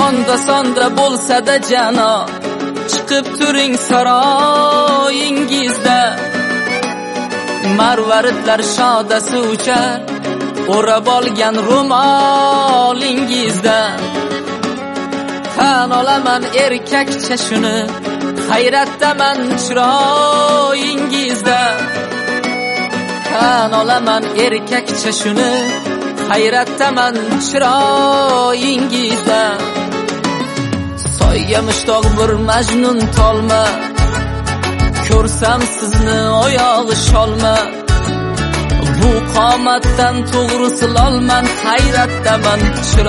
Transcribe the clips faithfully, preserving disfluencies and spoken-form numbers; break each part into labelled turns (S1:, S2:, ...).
S1: onda sonda bo'lsa-da janob, chiqib turing saroyingizda. Marvaridlar shodasi uchar, o'rab olgan ro'molingizda. Tan olaman erkakcha shuni, hayratdaman chiroyingizda. Tan olaman erkakcha shuni, hayratdaman chiroyingizda. Soyga mushtoq bir majnun tolma, ko'rsam sizni oyog'i sholma. Bu qomatdan to'g'ri silolman, hayratdaman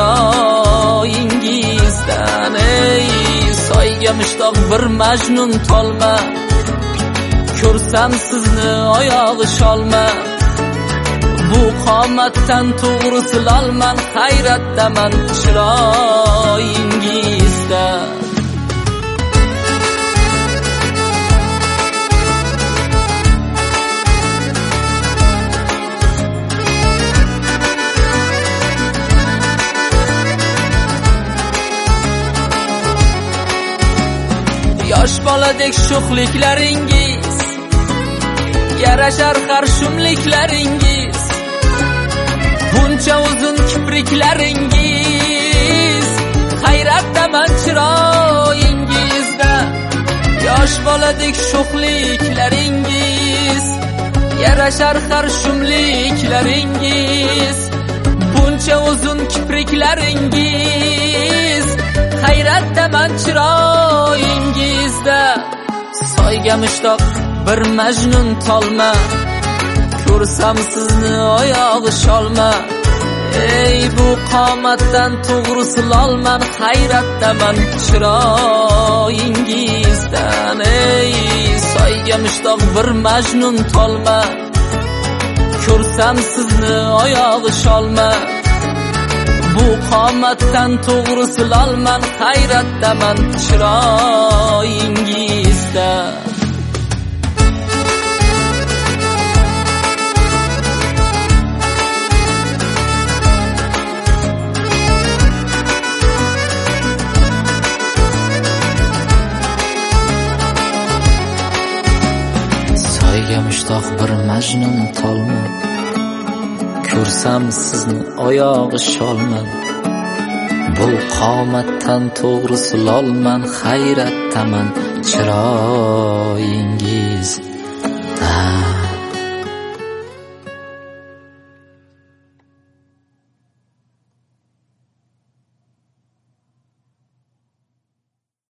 S1: chiroyingizdan. Ey soyga mushtoq bir majnun tolma, ko'rsam sizni oyog'i sholma. Bu qomatdan to'g'ri silolman, hayratdaman chiroyingizdan. Yosh boladek sho'xliklaringiz, yarashar har shumliklaringiz. Buncha uzun kipriklaringiz, hayratdaman chiroyingizda. Yosh boladek sho'xliklaringiz, yarashar har shumliklaringiz. Buncha uzun kipriklaringiz, hayratdaman chiroyingizda. Soyga mushtoq bir majnun tolma, ko'rsam sizni oyog'i sholma. Ey bu qomatdan to'g'ri silolman, hayratdaman chiroyingizdan. Ey soyga mushtoq bir majnun tolma, ko'rsam sizni oyog'i sholma. Bu qomatdan to'g'ri silolman, hayratdaman chiroyingizdan. Soyga mushtoq bir majnun tolma, ko'rsam sizni oyog'i sholma. Bu qomatdan to'g'ri silolman, hayratdaman chiroyingiz.